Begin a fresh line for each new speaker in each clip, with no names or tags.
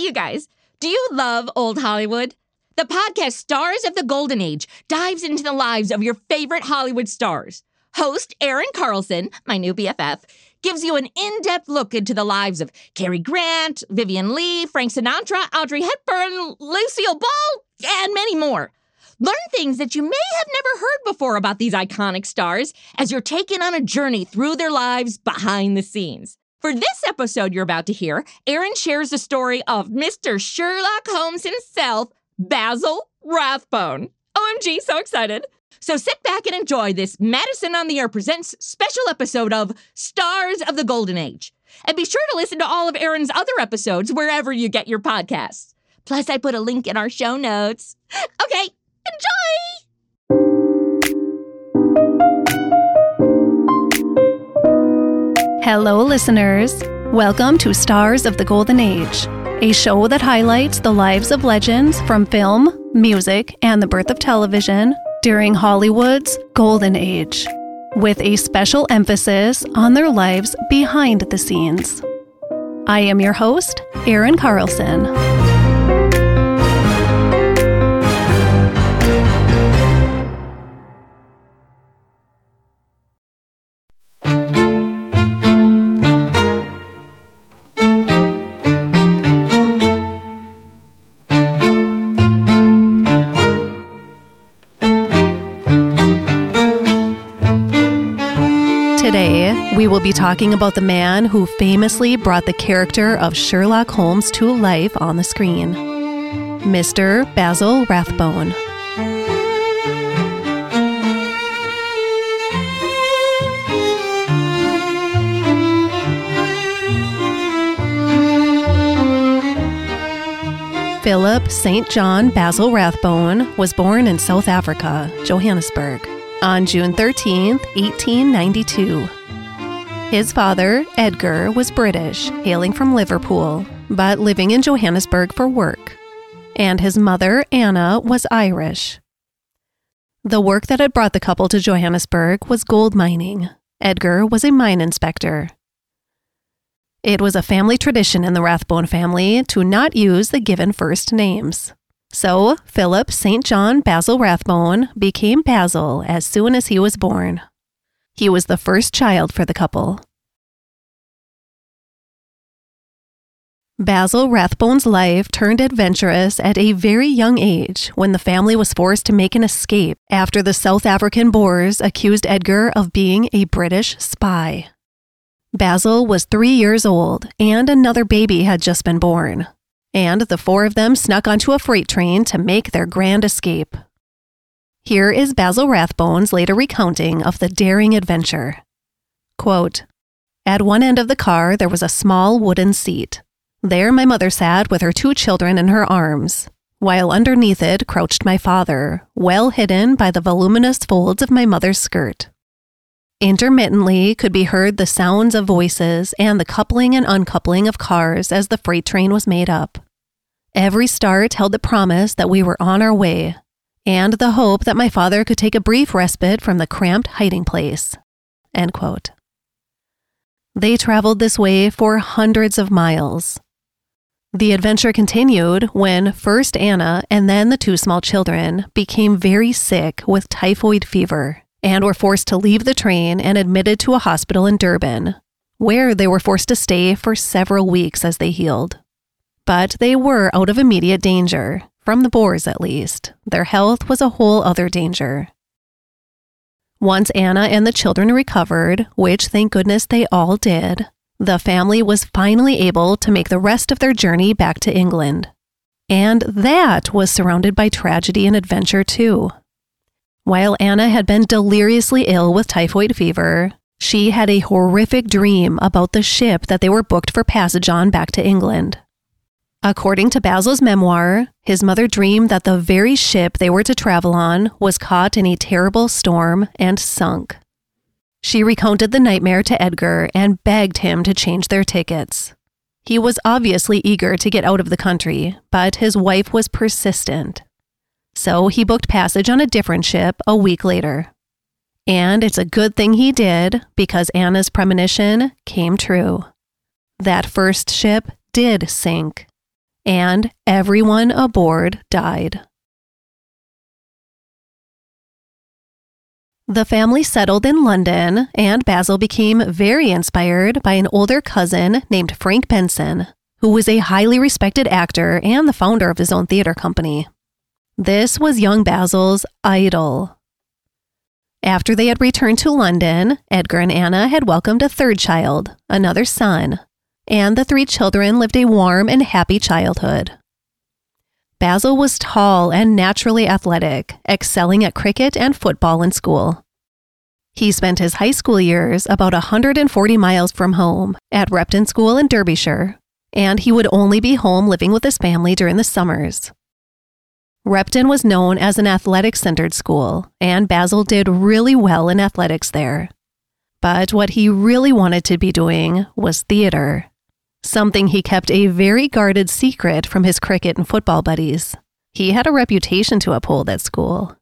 you guys, do you love old Hollywood? The podcast Stars of the Golden Age dives into the lives of your favorite Hollywood stars. Host Aaron Carlson, my new BFF, gives you an in-depth look into the lives of Cary Grant, Vivian Leigh, Frank Sinatra, Audrey Hepburn, Lucille Ball, and many more. Learn things that you may have never heard before about these iconic stars as you're taken on a journey through their lives behind the scenes. For this episode you're about to hear, Aaron shares the story of Mr. Sherlock Holmes himself, Basil Rathbone. OMG, so excited. So sit back and enjoy this Madison on the Air Presents special episode of Stars of the Golden Age. And be sure to listen to all of Aaron's other episodes wherever you get your podcasts. Plus, I put a link in our show notes. Okay, enjoy!
Hello, listeners. Welcome to Stars of the Golden Age, a show that highlights the lives of legends from film, music, and the birth of television during Hollywood's Golden Age, with a special emphasis on their lives behind the scenes. I am your host, Aaron Carlson. We will be talking about the man who famously brought the character of Sherlock Holmes to life on the screen, Mr. Basil Rathbone. Philip St. John Basil Rathbone was born in South Africa, Johannesburg, on June 13, 1892. His father, Edgar, was British, hailing from Liverpool, but living in Johannesburg for work. And his mother, Anna, was Irish. The work that had brought the couple to Johannesburg was gold mining. Edgar was a mine inspector. It was a family tradition in the Rathbone family to not use the given first names. So, Philip St. John Basil Rathbone became Basil as soon as he was born. He was the first child for the couple. Basil Rathbone's life turned adventurous at a very young age when the family was forced to make an escape after the South African Boers accused Edgar of being a British spy. Basil was 3 years old and another baby had just been born, and the four of them snuck onto a freight train to make their grand escape. Here is Basil Rathbone's later recounting of the daring adventure. Quote, "At one end of the car there was a small wooden seat. There my mother sat with her 2 children in her arms, while underneath it crouched my father, well hidden by the voluminous folds of my mother's skirt. Intermittently could be heard the sounds of voices and the coupling and uncoupling of cars as the freight train was made up. Every start held the promise that we were on our way, and the hope that my father could take a brief respite from the cramped hiding place." End quote. They traveled this way for hundreds of miles. The adventure continued when first Anna and then the 2 small children became very sick with typhoid fever and were forced to leave the train and admitted to a hospital in Durban, where they were forced to stay for several weeks as they healed. But they were out of immediate danger. From the Boers, at least. Their health was a whole other danger. Once Anna and the children recovered, which thank goodness they all did, the family was finally able to make the rest of their journey back to England. And that was surrounded by tragedy and adventure too. While Anna had been deliriously ill with typhoid fever, she had a horrific dream about the ship that they were booked for passage on back to England. According to Basil's memoir, his mother dreamed that the very ship they were to travel on was caught in a terrible storm and sunk. She recounted the nightmare to Edgar and begged him to change their tickets. He was obviously eager to get out of the country, but his wife was persistent. So he booked passage on a different ship a week later. And it's a good thing he did, because Anna's premonition came true. That first ship did sink. and everyone aboard died. The family settled in London, and Basil became very inspired by an older cousin named Frank Benson, who was a highly respected actor and the founder of his own theater company. This was young Basil's idol. After they had returned to London, Edgar and Anna had welcomed a third child, another son, and the three children lived a warm and happy childhood. Basil was tall and naturally athletic, excelling at cricket and football in school. He spent his high school years about 140 miles from home at Repton School in Derbyshire, and he would only be home living with his family during the summers. Repton was known as an athletic-centered school, and Basil did really well in athletics there. But what he really wanted to be doing was theater, something he kept a very guarded secret from his cricket and football buddies. He had a reputation to uphold at school.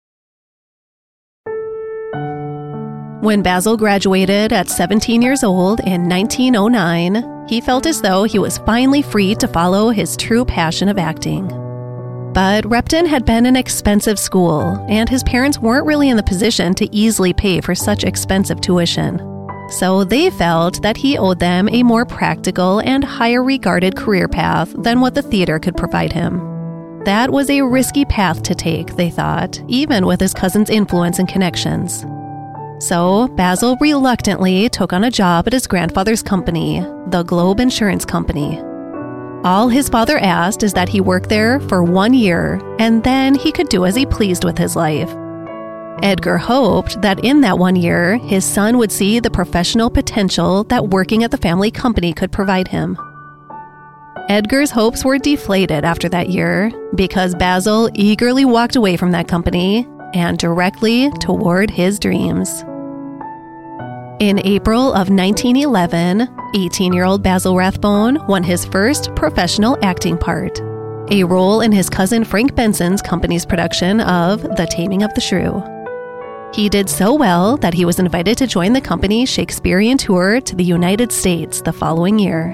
When Basil graduated at 17 years old in 1909, he felt as though he was finally free to follow his true passion of acting. But Repton had been an expensive school, and his parents weren't really in the position to easily pay for such expensive tuition. So they felt that he owed them a more practical and higher regarded career path than what the theater could provide him. That was a risky path to take, they thought, even with his cousin's influence and connections. So Basil reluctantly took on a job at his grandfather's company, the Globe Insurance Company. All his father asked is that he work there for 1 year, and then he could do as he pleased with his life. Edgar hoped that in that 1 year, his son would see the professional potential that working at the family company could provide him. Edgar's hopes were deflated after that year because Basil eagerly walked away from that company and directly toward his dreams. In April of 1911, 18-year-old Basil Rathbone won his first professional acting part, a role in his cousin Frank Benson's company's production of The Taming of the Shrew. He did so well that he was invited to join the company's Shakespearean tour to the United States the following year.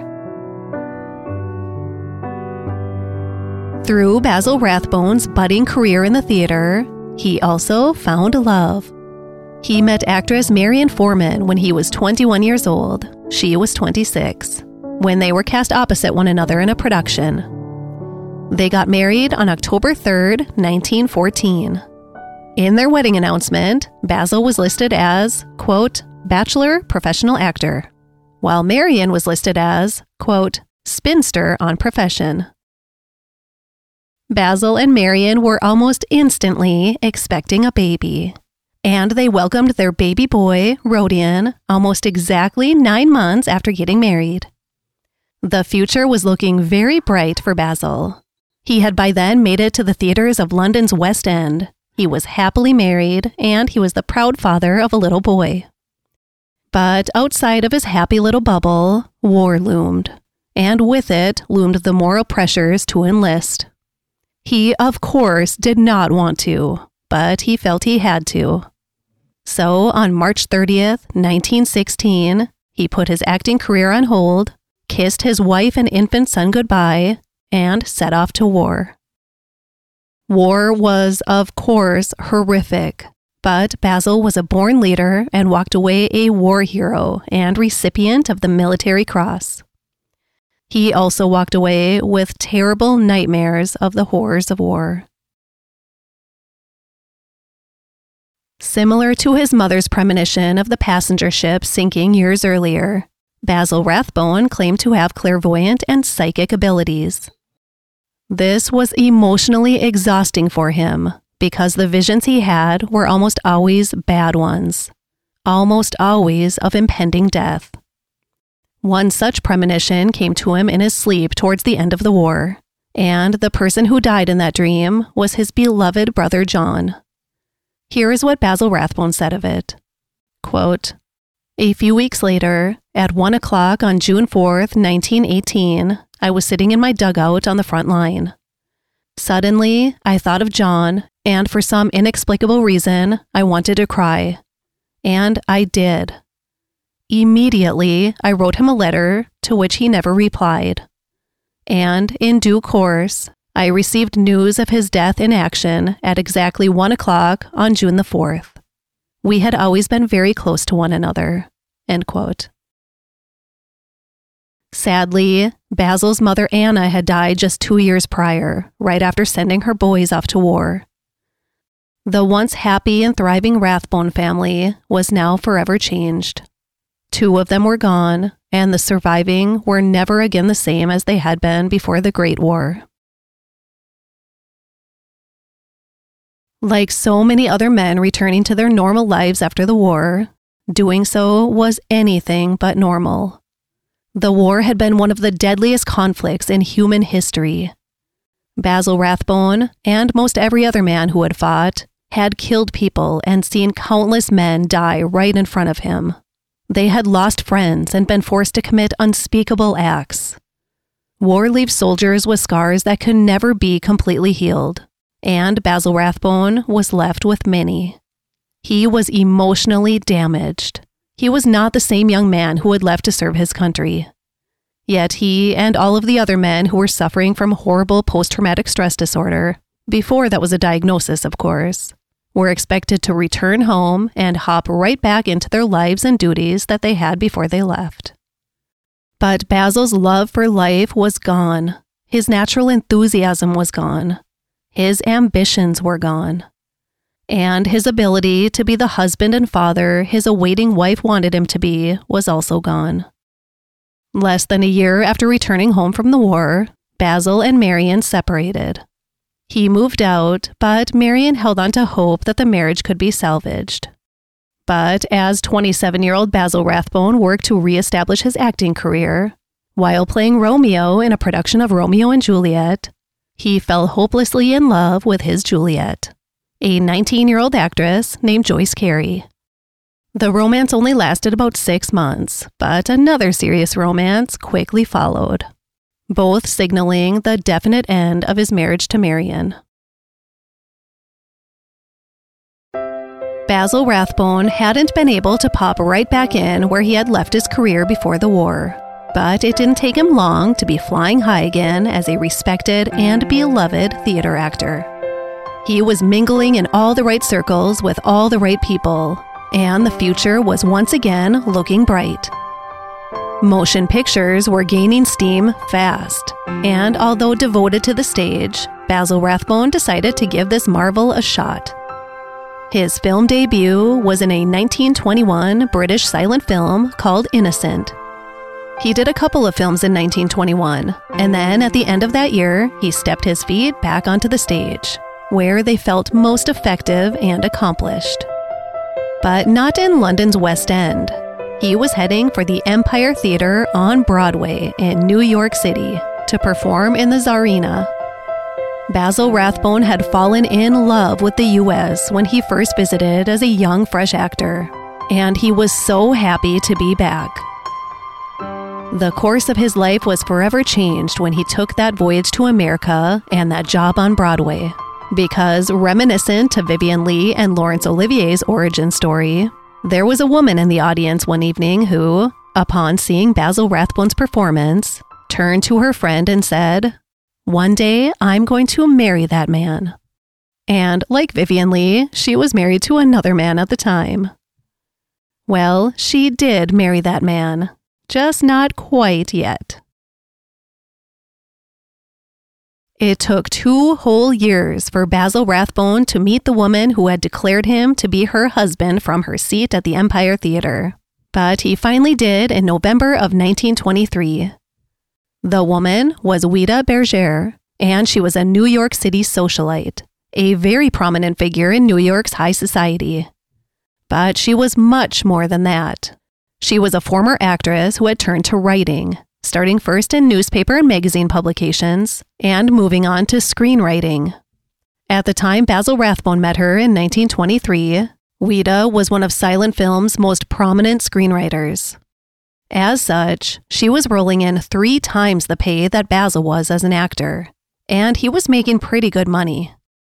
Through Basil Rathbone's budding career in the theater, he also found love. He met actress Marian Foreman when he was 21 years old. She was 26, when they were cast opposite one another in a production. They got married on October 3rd, 1914. In their wedding announcement, Basil was listed as, quote, bachelor professional actor, while Marian was listed as, quote, spinster on profession. Basil and Marian were almost instantly expecting a baby, and they welcomed their baby boy, Rodion, almost exactly 9 months after getting married. The future was looking very bright for Basil. He had by then made it to the theaters of London's West End. He was happily married, and he was the proud father of a little boy. But outside of his happy little bubble, war loomed, and with it loomed the moral pressures to enlist. He, of course, did not want to, but he felt he had to. So, on March 30th, 1916, he put his acting career on hold, kissed his wife and infant son goodbye, and set off to war. War was, of course, horrific, but Basil was a born leader and walked away a war hero and recipient of the Military Cross. He also walked away with terrible nightmares of the horrors of war. Similar to his mother's premonition of the passenger ship sinking years earlier, Basil Rathbone claimed to have clairvoyant and psychic abilities. This was emotionally exhausting for him because the visions he had were almost always bad ones, almost always of impending death. One such premonition came to him in his sleep towards the end of the war, and the person who died in that dream was his beloved brother John. Here is what Basil Rathbone said of it. Quote, a few weeks later, at 1 o'clock on June 4th, 1918, I was sitting in my dugout on the front line. Suddenly, I thought of John, and for some inexplicable reason, I wanted to cry. And I did. Immediately, I wrote him a letter, to which he never replied. And in due course, I received news of his death in action at exactly 1 o'clock on June the 4th. We had always been very close to one another." End quote. Sadly, Basil's mother Anna had died just 2 years prior, right after sending her boys off to war. The once happy and thriving Rathbone family was now forever changed. 2 of them were gone, and the surviving were never again the same as they had been before the Great War. Like so many other men returning to their normal lives after the war, doing so was anything but normal. The war had been one of the deadliest conflicts in human history. Basil Rathbone, and most every other man who had fought, had killed people and seen countless men die right in front of him. They had lost friends and been forced to commit unspeakable acts. War leaves soldiers with scars that could never be completely healed, and Basil Rathbone was left with many. He was emotionally damaged. He was not the same young man who had left to serve his country. Yet he and all of the other men who were suffering from horrible post-traumatic stress disorder, before that was a diagnosis, of course, were expected to return home and hop right back into their lives and duties that they had before they left. But Basil's love for life was gone. His natural enthusiasm was gone. His ambitions were gone. And his ability to be the husband and father his awaiting wife wanted him to be was also gone. Less than a year after returning home from the war, Basil and Marion separated. He moved out, but Marion held on to hope that the marriage could be salvaged. But as 27-year-old Basil Rathbone worked to reestablish his acting career, while playing Romeo in a production of Romeo and Juliet, he fell hopelessly in love with his Juliet, a 19-year-old actress named Joyce Carey. The romance only lasted about 6 months, but another serious romance quickly followed, both signaling the definite end of his marriage to Marion. Basil Rathbone hadn't been able to pop right back in where he had left his career before the war, but it didn't take him long to be flying high again as a respected and beloved theater actor. He was mingling in all the right circles with all the right people, and the future was once again looking bright. Motion pictures were gaining steam fast, and although devoted to the stage, Basil Rathbone decided to give this marvel a shot. His film debut was in a 1921 British silent film called Innocent. He did a couple of films in 1921, and then at the end of that year, he stepped his feet back onto the stage, where they felt most effective and accomplished. But not in London's West End. He was heading for the Empire Theater on Broadway in New York City to perform in the Tsarina. Basil Rathbone had fallen in love with the U.S. when he first visited as a young, fresh actor, and he was so happy to be back. The course of his life was forever changed when he took that voyage to America and that job on Broadway, because reminiscent to Vivien Leigh and Laurence Olivier's origin story, there was a woman in the audience one evening who, upon seeing Basil Rathbone's performance, turned to her friend and said, "One day I'm going to marry that man." And like Vivien Leigh, she was married to another man at the time. Well, she did marry that man, just not quite yet. It took 2 whole years for Basil Rathbone to meet the woman who had declared him to be her husband from her seat at the Empire Theater, but he finally did in November of 1923. The woman was Ouida Bergère, and she was a New York City socialite, a very prominent figure in New York's high society. But she was much more than that. She was a former actress who had turned to writing, starting first in newspaper and magazine publications, and moving on to screenwriting. At the time Basil Rathbone met her in 1923, Ouida was one of silent film's most prominent screenwriters. As such, she was rolling in 3 times the pay that Basil was as an actor, and he was making pretty good money.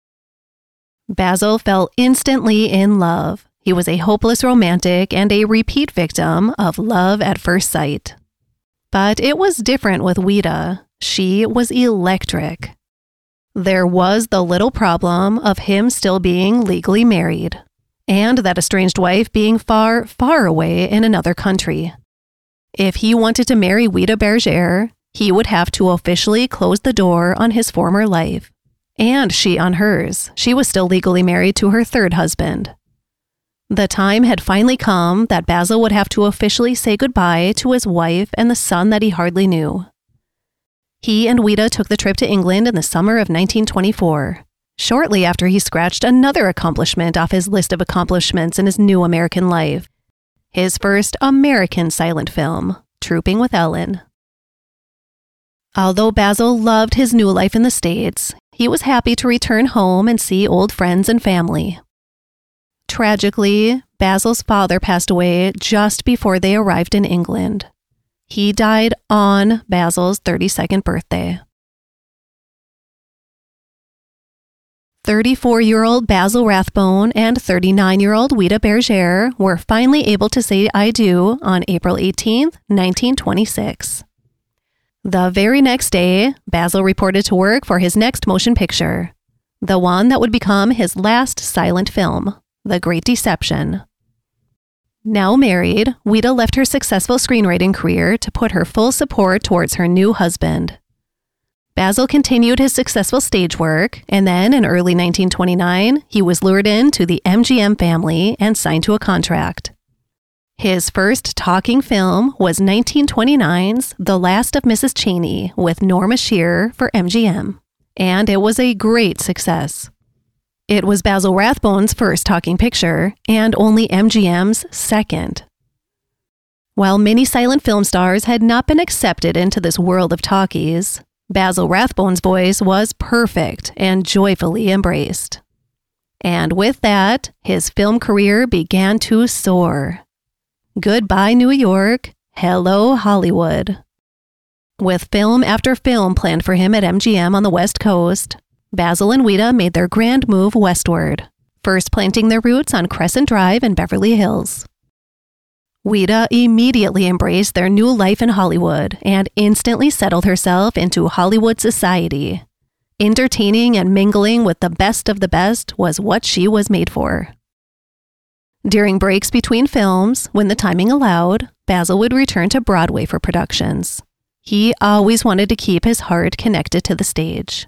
Basil fell instantly in love. He was a hopeless romantic and a repeat victim of love at first sight. But it was different with Ouida. She was electric. There was the little problem of him still being legally married, and that estranged wife being far, far away in another country. If he wanted to marry Ouida Bergère, he would have to officially close the door on his former life, and she on hers. She was still legally married to her third husband. The time had finally come that Basil would have to officially say goodbye to his wife and the son that he hardly knew. He and Ouida took the trip to England in the summer of 1924, shortly after he scratched another accomplishment off his list of accomplishments in his new American life, his first American silent film, Trooping with Ellen. Although Basil loved his new life in the States, he was happy to return home and see old friends and family. Tragically, Basil's father passed away just before they arrived in England. He died on Basil's 32nd birthday. 34-year-old Basil Rathbone and 39-year-old Ouida Bergère were finally able to say I do on April 18, 1926. The very next day, Basil reported to work for his next motion picture, the one that would become his last silent film, The Great Deception. Now married, Ouida left her successful screenwriting career to put her full support towards her new husband. Basil continued his successful stage work, and then in early 1929, he was lured into the MGM family and signed to a contract. His first talking film was 1929's The Last of Mrs. Cheyney with Norma Shearer for MGM, and it was a great success. It was Basil Rathbone's first talking picture and only MGM's second. While many silent film stars had not been accepted into this world of talkies, Basil Rathbone's voice was perfect and joyfully embraced. And with that, his film career began to soar. Goodbye, New York. Hello, Hollywood. With film after film planned for him at MGM on the West Coast, Basil and Ouida made their grand move westward, first planting their roots on Crescent Drive in Beverly Hills. Ouida immediately embraced their new life in Hollywood and instantly settled herself into Hollywood society. Entertaining and mingling with the best of the best was what she was made for. During breaks between films, when the timing allowed, Basil would return to Broadway for productions. He always wanted to keep his heart connected to the stage.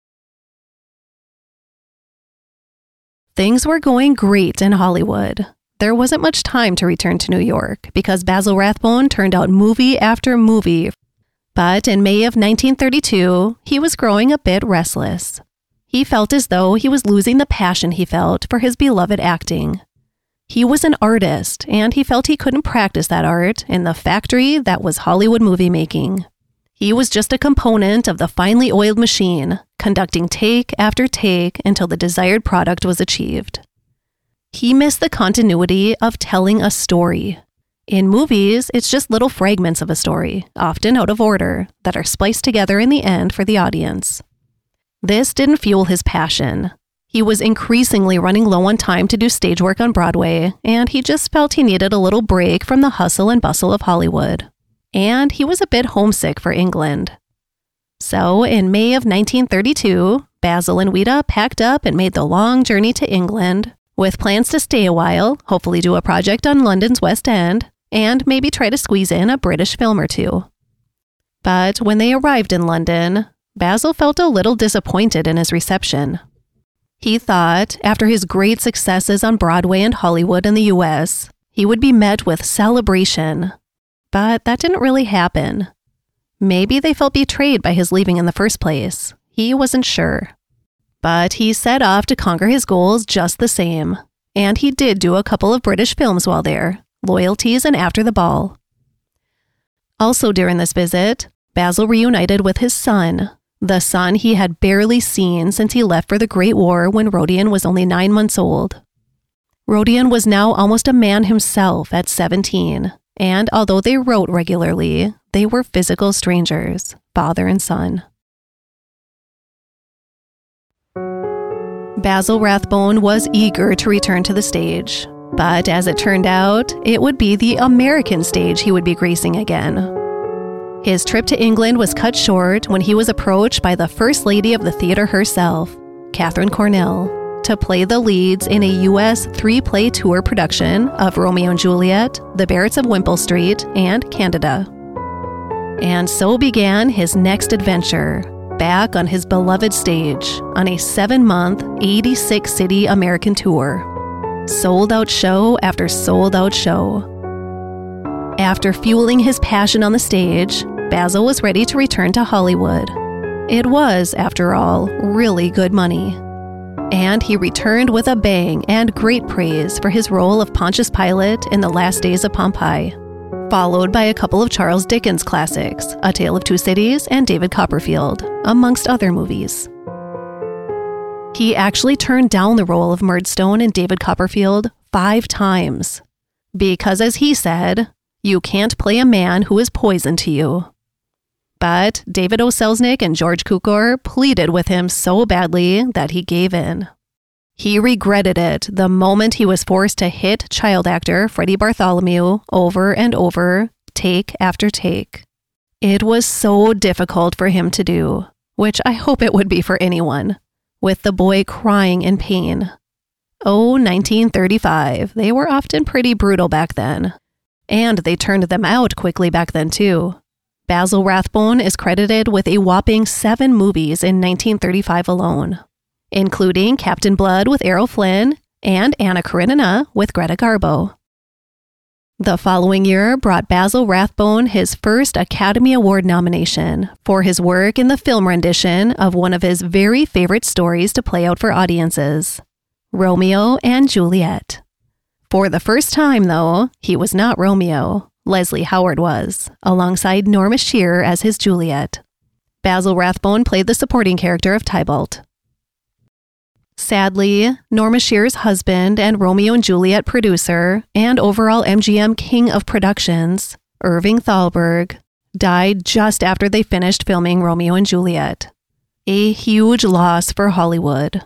Things were going great in Hollywood. There wasn't much time to return to New York because Basil Rathbone turned out movie after movie. But in May of 1932, he was growing a bit restless. He felt as though he was losing the passion he felt for his beloved acting. He was an artist, and he felt he couldn't practice that art in the factory that was Hollywood movie making. He was just a component of the finely oiled machine, conducting take after take until the desired product was achieved. He missed the continuity of telling a story. In movies, it's just little fragments of a story, often out of order, that are spliced together in the end for the audience. This didn't fuel his passion. He was increasingly running low on time to do stage work on Broadway, and he just felt he needed a little break from the hustle and bustle of Hollywood. And he was a bit homesick for England. So, in May of 1932, Basil and Ouida packed up and made the long journey to England, with plans to stay a while, hopefully do a project on London's West End, and maybe try to squeeze in a British film or two. But when they arrived in London, Basil felt a little disappointed in his reception. He thought, after his great successes on Broadway and Hollywood in the US, he would be met with celebration. But that didn't really happen. Maybe they felt betrayed by his leaving in the first place. He wasn't sure. But he set off to conquer his goals just the same. And he did do a couple of British films while there, Loyalties and After the Ball. Also during this visit, Basil reunited with his son, the son he had barely seen since he left for the Great War when Rodion was only 9 months old. Rodion was now almost a man himself at 17, and although they wrote regularly, they were physical strangers, father and son. Basil Rathbone was eager to return to the stage, but as it turned out, it would be the American stage he would be gracing again. His trip to England was cut short when he was approached by the First Lady of the theater herself, Katharine Cornell, to play the leads in a U.S. 3-play tour production of Romeo and Juliet, The Barretts of Wimpole Street, and Candida. And so began his next adventure, back on his beloved stage, on a 7-month, 86-city American tour. Sold-out show after sold-out show. After fueling his passion on the stage, Basil was ready to return to Hollywood. It was, after all, really good money. And he returned with a bang and great praise for his role of Pontius Pilate in The Last Days of Pompeii, followed by a couple of Charles Dickens classics, A Tale of Two Cities and David Copperfield, amongst other movies. He actually turned down the role of Murdstone in David Copperfield 5 times. Because as he said, you can't play a man who is poison to you. But David O. Selznick and George Cukor pleaded with him so badly that he gave in. He regretted it the moment he was forced to hit child actor Freddie Bartholomew over and over, take after take. It was so difficult for him to do, which I hope it would be for anyone, with the boy crying in pain. Oh, 1935, they were often pretty brutal back then. And they turned them out quickly back then too. Basil Rathbone is credited with a whopping 7 movies in 1935 alone, including Captain Blood with Errol Flynn and Anna Karenina with Greta Garbo. The following year brought Basil Rathbone his first Academy Award nomination for his work in the film rendition of one of his very favorite stories to play out for audiences, Romeo and Juliet. For the first time, though, he was not Romeo. Leslie Howard was, alongside Norma Shearer as his Juliet. Basil Rathbone played the supporting character of Tybalt. Sadly, Norma Shearer's husband and Romeo and Juliet producer and overall MGM king of productions, Irving Thalberg, died just after they finished filming Romeo and Juliet. A huge loss for Hollywood.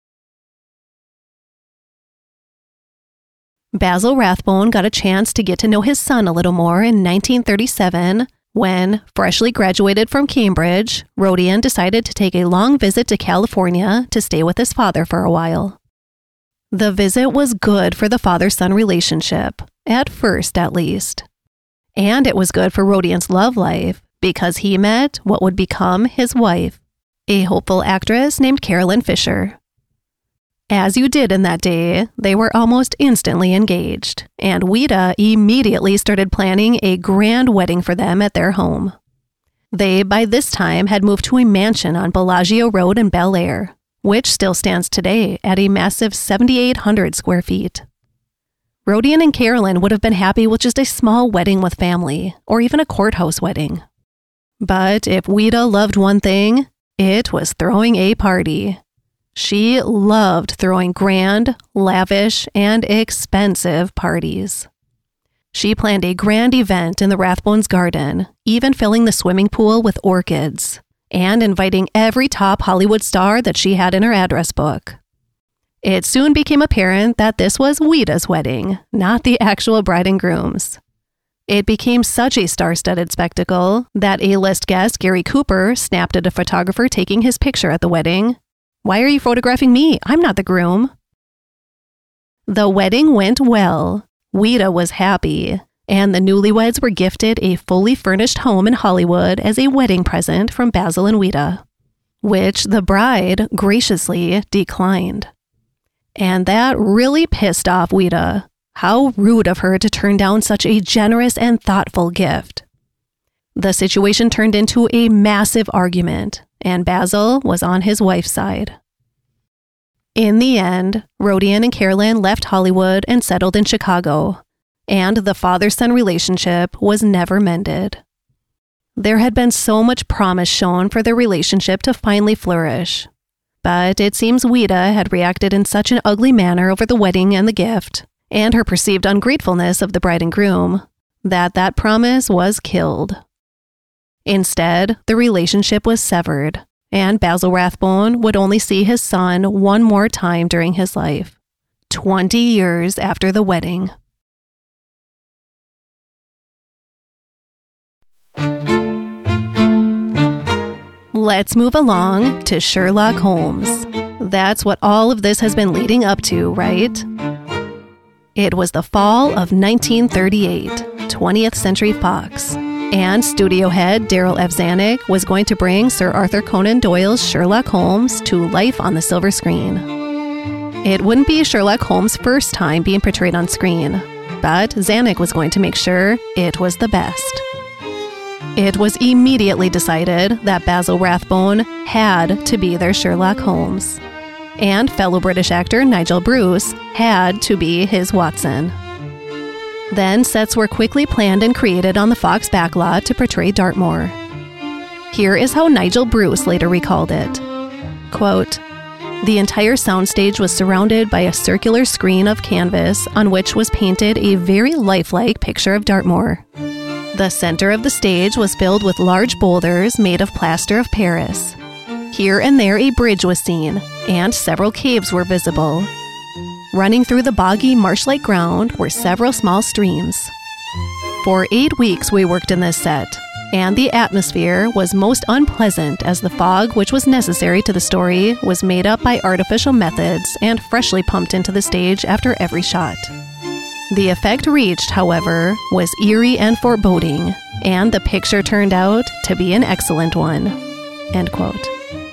Basil Rathbone got a chance to get to know his son a little more in 1937 when, freshly graduated from Cambridge, Rodion decided to take a long visit to California to stay with his father for a while. The visit was good for the father-son relationship, at first at least. And it was good for Rodion's love life because he met what would become his wife, a hopeful actress named Carolyn Fisher. As you did in that day, they were almost instantly engaged, and Ouida immediately started planning a grand wedding for them at their home. They, by this time, had moved to a mansion on Bellagio Road in Bel Air, which still stands today at a massive 7,800 square feet. Rodion and Carolyn would have been happy with just a small wedding with family, or even a courthouse wedding. But if Ouida loved one thing, it was throwing a party. She loved throwing grand, lavish, and expensive parties. She planned a grand event in the Rathbones' garden, even filling the swimming pool with orchids, and inviting every top Hollywood star that she had in her address book. It soon became apparent that this was Ouida's wedding, not the actual bride and groom's. It became such a star-studded spectacle that A-list guest Gary Cooper snapped at a photographer taking his picture at the wedding. "Why are you photographing me? I'm not the groom." The wedding went well. Ouida was happy, and the newlyweds were gifted a fully furnished home in Hollywood as a wedding present from Basil and Ouida, which the bride graciously declined. And that really pissed off Ouida. How rude of her to turn down such a generous and thoughtful gift. The situation turned into a massive argument, and Basil was on his wife's side. In the end, Rodion and Carolyn left Hollywood and settled in Chicago, and the father-son relationship was never mended. There had been so much promise shown for their relationship to finally flourish, but it seems Ouida had reacted in such an ugly manner over the wedding and the gift, and her perceived ungratefulness of the bride and groom, that promise was killed. Instead, the relationship was severed, and Basil Rathbone would only see his son one more time during his life, 20 years after the wedding. Let's move along to Sherlock Holmes. That's what all of this has been leading up to, right? It was the fall of 1938, 20th Century Fox, and studio head Darryl F. Zanuck was going to bring Sir Arthur Conan Doyle's Sherlock Holmes to life on the silver screen. It wouldn't be Sherlock Holmes' first time being portrayed on screen, but Zanuck was going to make sure it was the best. It was immediately decided that Basil Rathbone had to be their Sherlock Holmes, and fellow British actor Nigel Bruce had to be his Watson. Then sets were quickly planned and created on the Fox backlot to portray Dartmoor. Here is how Nigel Bruce later recalled it. Quote, "The entire soundstage was surrounded by a circular screen of canvas on which was painted a very lifelike picture of Dartmoor. The center of the stage was filled with large boulders made of plaster of Paris. Here and there a bridge was seen, and several caves were visible. Running through the boggy marsh-like ground were several small streams. For 8 weeks we worked in this set, and the atmosphere was most unpleasant as the fog which was necessary to the story was made up by artificial methods and freshly pumped into the stage after every shot. The effect reached, however, was eerie and foreboding, and the picture turned out to be an excellent one." End quote.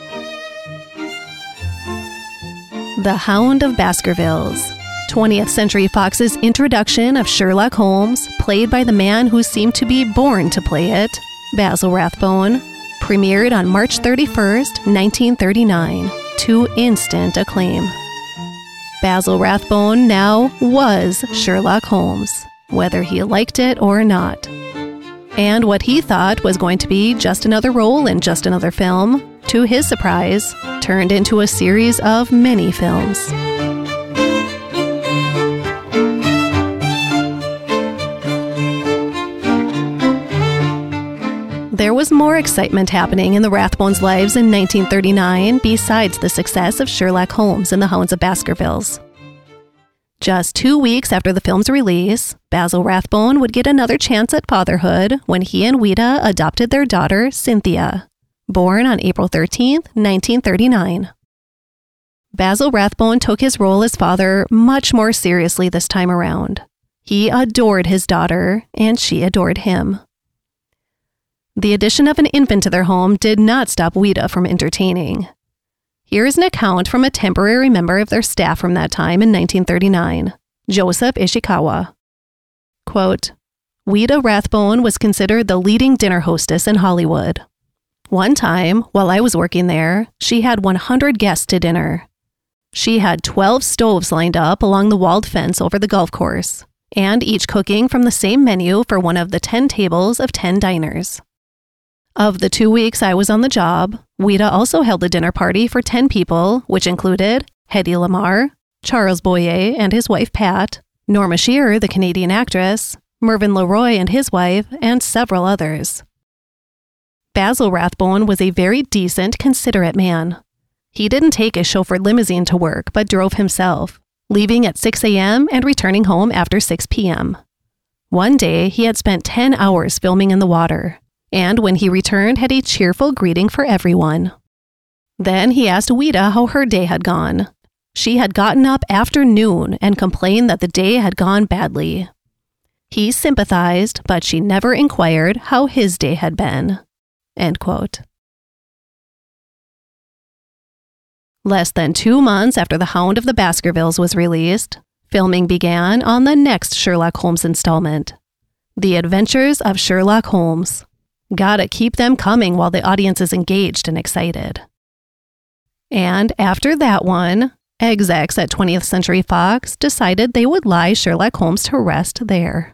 The Hound of Baskervilles, 20th Century Fox's introduction of Sherlock Holmes, played by the man who seemed to be born to play it, Basil Rathbone, premiered on March 31st, 1939, to instant acclaim. Basil Rathbone now was Sherlock Holmes, whether he liked it or not. And what he thought was going to be just another role in just another film, to his surprise, turned into a series of many films. There was more excitement happening in the Rathbones' lives in 1939 besides the success of Sherlock Holmes and the Hounds of Baskervilles. Just 2 weeks after the film's release, Basil Rathbone would get another chance at fatherhood when he and Ouida adopted their daughter, Cynthia, born on April 13, 1939. Basil Rathbone took his role as father much more seriously this time around. He adored his daughter, and she adored him. The addition of an infant to their home did not stop Ouida from entertaining. Here is an account from a temporary member of their staff from that time in 1939, Joseph Ishikawa. Quote, "Ouida Rathbone was considered the leading dinner hostess in Hollywood. One time, while I was working there, she had 100 guests to dinner. She had 12 stoves lined up along the walled fence over the golf course, and each cooking from the same menu for one of the 10 tables of 10 diners. Of the 2 weeks I was on the job, Ouida also held a dinner party for 10 people, which included Hedy Lamarr, Charles Boyer and his wife Pat, Norma Shearer, the Canadian actress, Mervyn LeRoy and his wife, and several others. Basil Rathbone was a very decent, considerate man. He didn't take a chauffeured limousine to work, but drove himself, leaving at 6 a.m. and returning home after 6 p.m. One day, he had spent 10 hours filming in the water, and when he returned had a cheerful greeting for everyone. Then he asked Ouida how her day had gone. She had gotten up after noon and complained that the day had gone badly. He sympathized, but she never inquired how his day had been." End quote. Less than 2 months after The Hound of the Baskervilles was released, filming began on the next Sherlock Holmes installment, The Adventures of Sherlock Holmes. Gotta keep them coming while the audience is engaged and excited. And after that one, execs at 20th Century Fox decided they would lie Sherlock Holmes to rest there.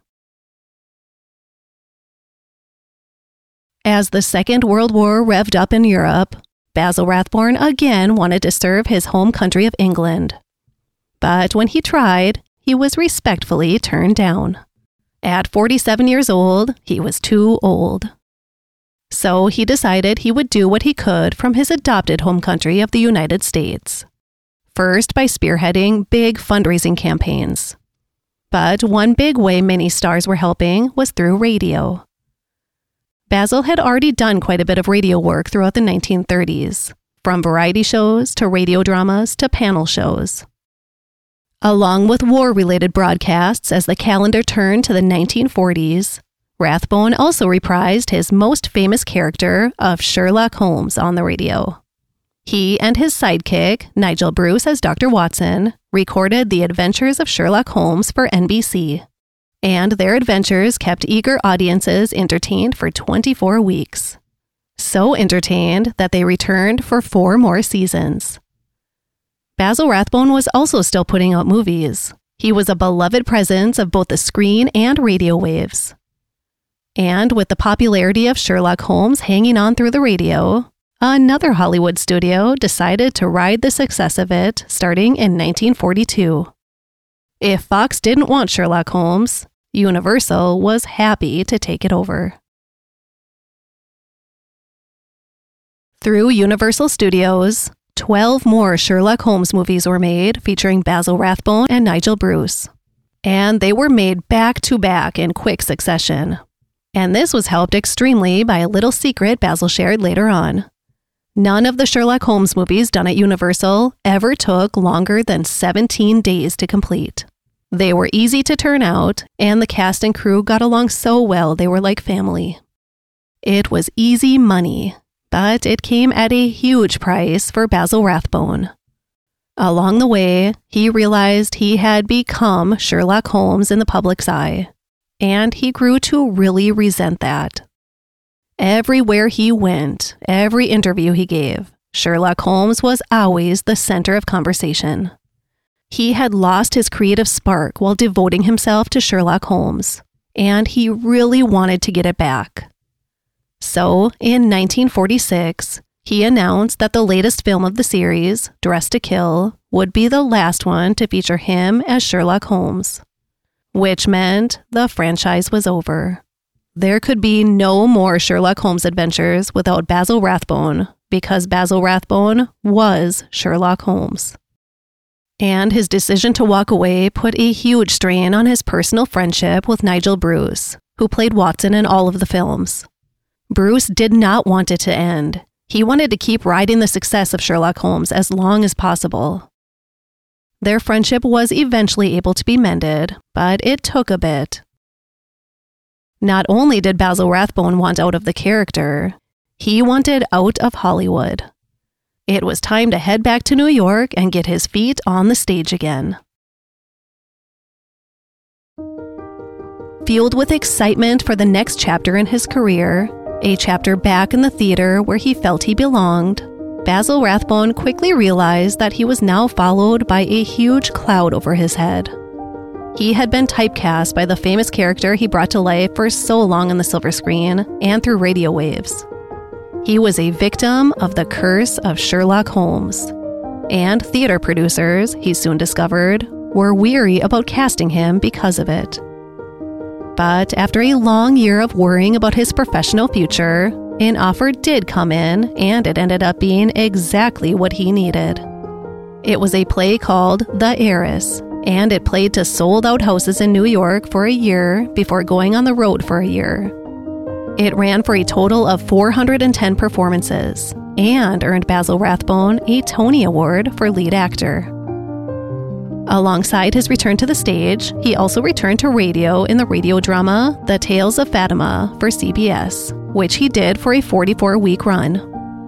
As the Second World War revved up in Europe, Basil Rathbone again wanted to serve his home country of England. But when he tried, he was respectfully turned down. At 47 years old, he was too old. So he decided he would do what he could from his adopted home country of the United States. First by spearheading big fundraising campaigns. But one big way many stars were helping was through radio. Basil had already done quite a bit of radio work throughout the 1930s, from variety shows to radio dramas to panel shows. Along with war-related broadcasts as the calendar turned to the 1940s, Rathbone also reprised his most famous character of Sherlock Holmes on the radio. He and his sidekick, Nigel Bruce as Dr. Watson, recorded the adventures of Sherlock Holmes for NBC, and their adventures kept eager audiences entertained for 24 weeks. So entertained that they returned for 4 more seasons. Basil Rathbone was also still putting out movies. He was a beloved presence of both the screen and radio waves. And with the popularity of Sherlock Holmes hanging on through the radio, another Hollywood studio decided to ride the success of it starting in 1942. If Fox didn't want Sherlock Holmes, Universal was happy to take it over. Through Universal Studios, 12 more Sherlock Holmes movies were made featuring Basil Rathbone and Nigel Bruce. And they were made back-to-back in quick succession. And this was helped extremely by a little secret Basil shared later on. None of the Sherlock Holmes movies done at Universal ever took longer than 17 days to complete. They were easy to turn out, and the cast and crew got along so well they were like family. It was easy money, but it came at a huge price for Basil Rathbone. Along the way, he realized he had become Sherlock Holmes in the public's eye, and he grew to really resent that. Everywhere he went, every interview he gave, Sherlock Holmes was always the center of conversation. He had lost his creative spark while devoting himself to Sherlock Holmes, and he really wanted to get it back. So, in 1946, he announced that the latest film of the series, Dressed to Kill, would be the last one to feature him as Sherlock Holmes, which meant the franchise was over. There could be no more Sherlock Holmes adventures without Basil Rathbone, because Basil Rathbone was Sherlock Holmes. And his decision to walk away put a huge strain on his personal friendship with Nigel Bruce, who played Watson in all of the films. Bruce did not want it to end. He wanted to keep riding the success of Sherlock Holmes as long as possible. Their friendship was eventually able to be mended, but it took a bit. Not only did Basil Rathbone want out of the character, he wanted out of Hollywood. It was time to head back to New York and get his feet on the stage again. Fueled with excitement for the next chapter in his career, a chapter back in the theater where he felt he belonged, Basil Rathbone quickly realized that he was now followed by a huge cloud over his head. He had been typecast by the famous character he brought to life for so long on the silver screen and through radio waves. He was a victim of the curse of Sherlock Holmes, and theater producers, he soon discovered, were weary about casting him because of it. But after a long year of worrying about his professional future, an offer did come in, and it ended up being exactly what he needed. It was a play called The Heiress, and it played to sold-out houses in New York for a year before going on the road for a year. It ran for a total of 410 performances, and earned Basil Rathbone a Tony Award for lead actor. Alongside his return to the stage, he also returned to radio in the radio drama The Tales of Fatima for CBS, which he did for a 44-week run.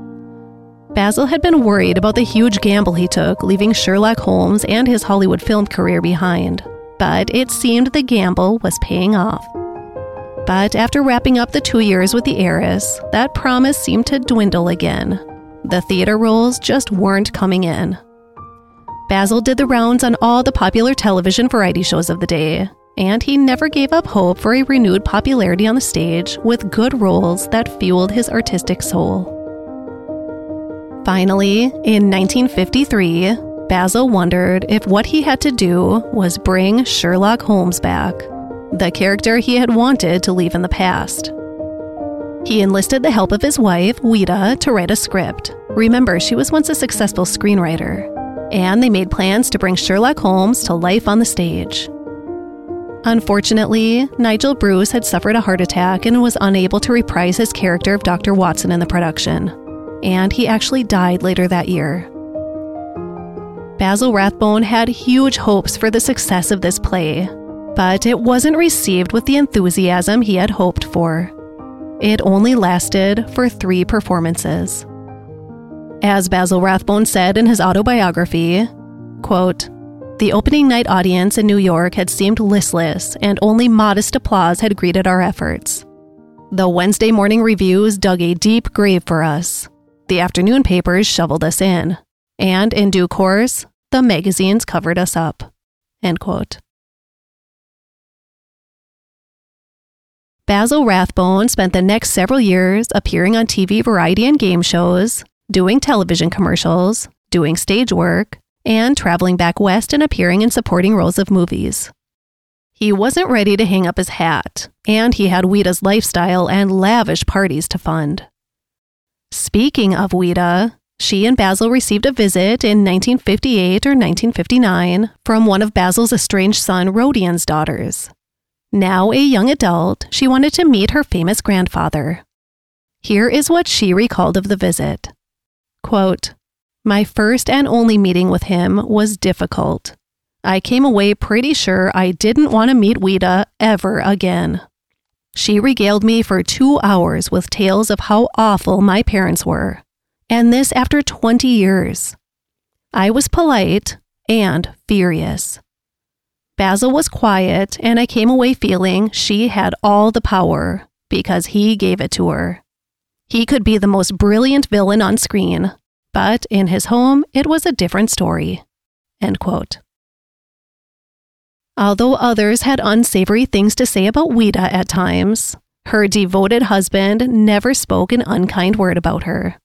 Basil had been worried about the huge gamble he took leaving Sherlock Holmes and his Hollywood film career behind, but it seemed the gamble was paying off. But after wrapping up the 2 years with The Heiress, that promise seemed to dwindle again. The theater roles just weren't coming in. Basil did the rounds on all the popular television variety shows of the day, and he never gave up hope for a renewed popularity on the stage with good roles that fueled his artistic soul. Finally, in 1953, Basil wondered if what he had to do was bring Sherlock Holmes back, the character he had wanted to leave in the past. He enlisted the help of his wife, Ouida, to write a script. Remember, she was once a successful screenwriter. And they made plans to bring Sherlock Holmes to life on the stage. Unfortunately, Nigel Bruce had suffered a heart attack and was unable to reprise his character of Dr. Watson in the production, and he actually died later that year. Basil Rathbone had huge hopes for the success of this play, but it wasn't received with the enthusiasm he had hoped for. It only lasted for 3 performances. As Basil Rathbone said in his autobiography, quote, "The opening night audience in New York had seemed listless, and only modest applause had greeted our efforts. The Wednesday morning reviews dug a deep grave for us. The afternoon papers shoveled us in, and in due course, the magazines covered us up." End quote. Basil Rathbone spent the next several years appearing on TV variety and game shows, doing television commercials, doing stage work, and traveling back west and appearing in supporting roles of movies. He wasn't ready to hang up his hat, and he had Ouida's lifestyle and lavish parties to fund. Speaking of Ouida, she and Basil received a visit in 1958 or 1959 from one of Basil's estranged son Rodion's daughters. Now a young adult, she wanted to meet her famous grandfather. Here is what she recalled of the visit. Quote, "My first and only meeting with him was difficult. I came away pretty sure I didn't want to meet Ouida ever again. She regaled me for 2 hours with tales of how awful my parents were, and this after 20 years. I was polite and furious. Basil was quiet, and I came away feeling she had all the power because he gave it to her. He could be the most brilliant villain on screen, but in his home, it was a different story." End quote. Although others had unsavory things to say about Ouida at times, her devoted husband never spoke an unkind word about her.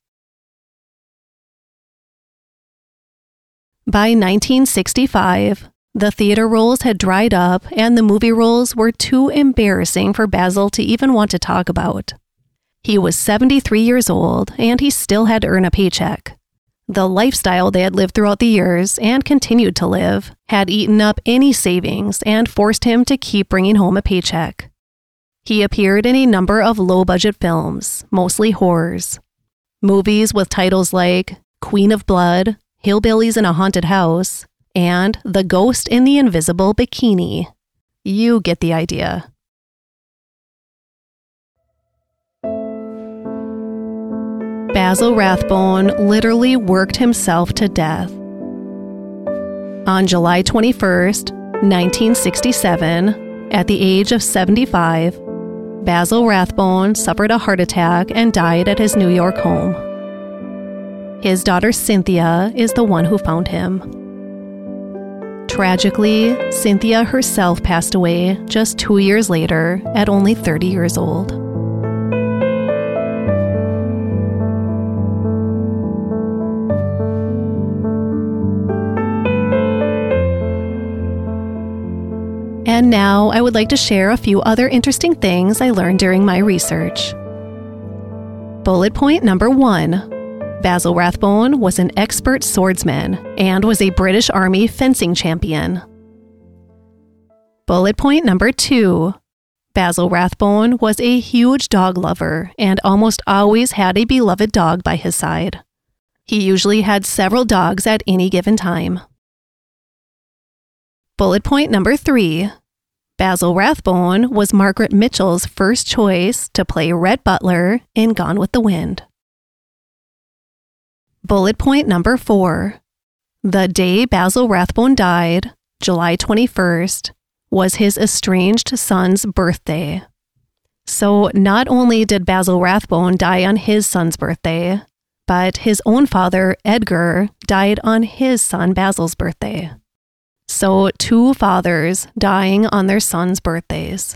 By 1965, the theater roles had dried up and the movie roles were too embarrassing for Basil to even want to talk about. He was 73 years old and he still had to earn a paycheck. The lifestyle they had lived throughout the years and continued to live had eaten up any savings and forced him to keep bringing home a paycheck. He appeared in a number of low-budget films, mostly horrors. Movies with titles like Queen of Blood, Hillbillies in a Haunted House, and The Ghost in the Invisible Bikini. You get the idea. Basil Rathbone literally worked himself to death. On July 21st, 1967, at the age of 75, Basil Rathbone suffered a heart attack and died at his New York home. His daughter Cynthia is the one who found him. Tragically, Cynthia herself passed away just 2 years later at only 30 years old. And now I would like to share a few other interesting things I learned during my research. Bullet point number 1. Basil Rathbone was an expert swordsman and was a British Army fencing champion. Bullet point number 2. Basil Rathbone was a huge dog lover and almost always had a beloved dog by his side. He usually had several dogs at any given time. Bullet point number 3. Basil Rathbone was Margaret Mitchell's first choice to play Rhett Butler in Gone with the Wind. Bullet point number 4. The day Basil Rathbone died, July 21st, was his estranged son's birthday. So not only did Basil Rathbone die on his son's birthday, but his own father, Edgar, died on his son Basil's birthday. So 2 fathers dying on their sons' birthdays.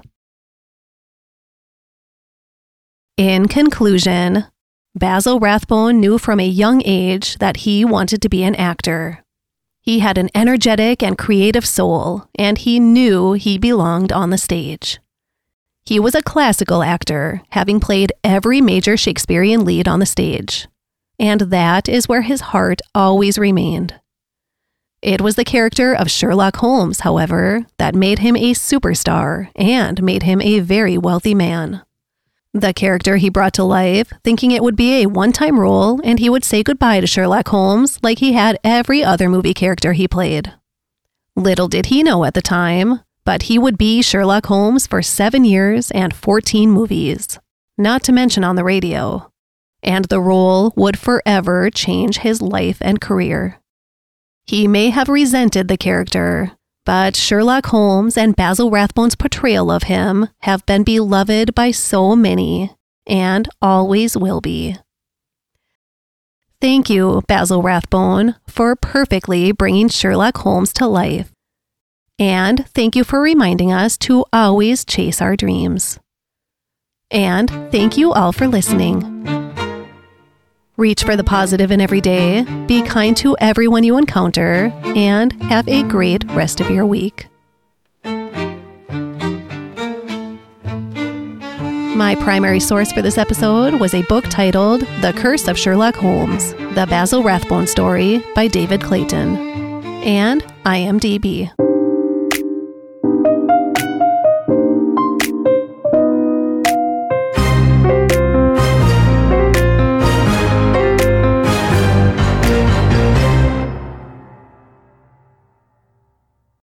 In conclusion, Basil Rathbone knew from a young age that he wanted to be an actor. He had an energetic and creative soul, and he knew he belonged on the stage. He was a classical actor, having played every major Shakespearean lead on the stage. And that is where his heart always remained. It was the character of Sherlock Holmes, however, that made him a superstar and made him a very wealthy man. The character he brought to life, thinking it would be a one-time role and he would say goodbye to Sherlock Holmes like he had every other movie character he played. Little did he know at the time, but he would be Sherlock Holmes for 7 years and 14 movies, not to mention on the radio. And the role would forever change his life and career. He may have resented the character, but Sherlock Holmes and Basil Rathbone's portrayal of him have been beloved by so many, and always will be. Thank you, Basil Rathbone, for perfectly bringing Sherlock Holmes to life. And thank you for reminding us to always chase our dreams. And thank you all for listening. Reach for the positive in every day, be kind to everyone you encounter, and have a great rest of your week. My primary source for this episode was a book titled The Curse of Sherlock Holmes, The Basil Rathbone Story by David Clayton, and IMDb.